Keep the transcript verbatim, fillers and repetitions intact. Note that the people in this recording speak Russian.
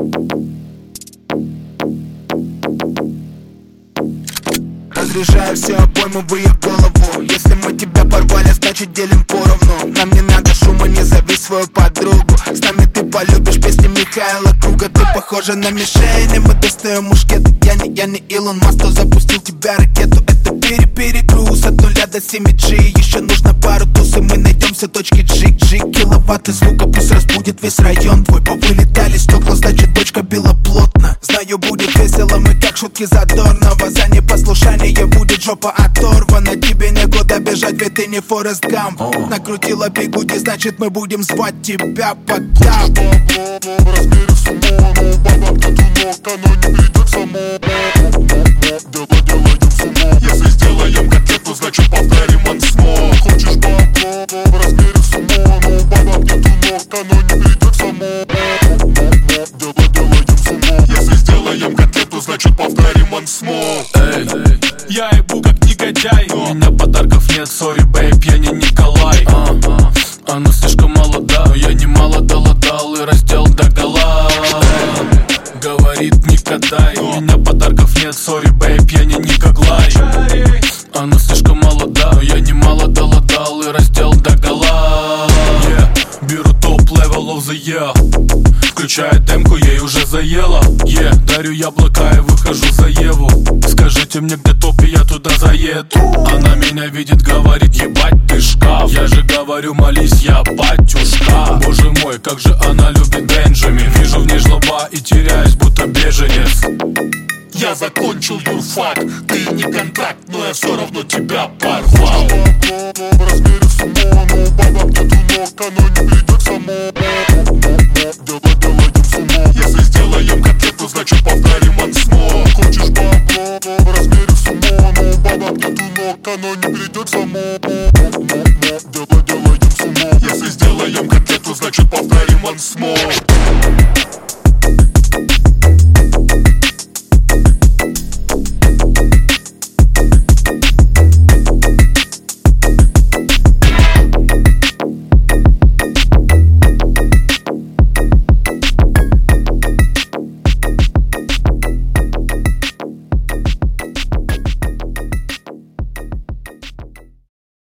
Разряжаю все обоймы в ее голову. Если мы тебя порвали, значит делим поровну. Нам не надо шума, не зови свою подругу. С нами ты полюбишь песни Михаила Круга. Ты похожа на мишень, и мы достаем мушкеты. Я не, я не Илон Маск, кто запустил тебя ракету. Это пере-перегруз от нуля до семи джи. Еще нужно пару туз, и мы найдем все точки джи-джи. Киловатты звука пусть разбудит весь район твой. Повылетали стекла, значит дочка била плотно. Знаю, будет весело, мы как шутки задорного. За непослушание будет жопа оторвана. Тебе некуда бежать, ведь ты не Форест Гамп. Накрутила бигуди, значит мы будем звать тебя под тап. В размере сумо, но баба где-то ног, оно не придет само. Дело делаем сумо. Если сделаем котлету, значит повторим ансмо. Хочешь бабло? В размере сумо, но баба где-то ног, оно не придет само. Дело делаем сумо. Если сделаем котлету, значит повторим ансмо. Эй, я ебу как негодяй. У меня подарков нет, сори, бейб, я не Николай. а, а, Она слишком молода, я немало доладал и раздел догола. Говорит, не катай. У меня подарков нет, сори, бейб, я не Николай. Она слишком молода, я немало доладал и раздел догола. yeah. Беру топ-левел of the year. Включая демку, ей уже заело. yeah. Дарю яблока и выхожу за Еву. Скажите мне, где топ, и я туда заеду. Она меня видит, говорит, ебать ты шкаф. Я же говорю, молись, я батюшка. Боже мой, как же она любит Бенджамин. Вижу в ней жлоба и теряюсь, будто беженец. Я закончил юрфак, ты не контакт, но я все равно тебя порвал. В размере сумо, но баба где-то ног, оно не придет само. Дело делаем сумо. Если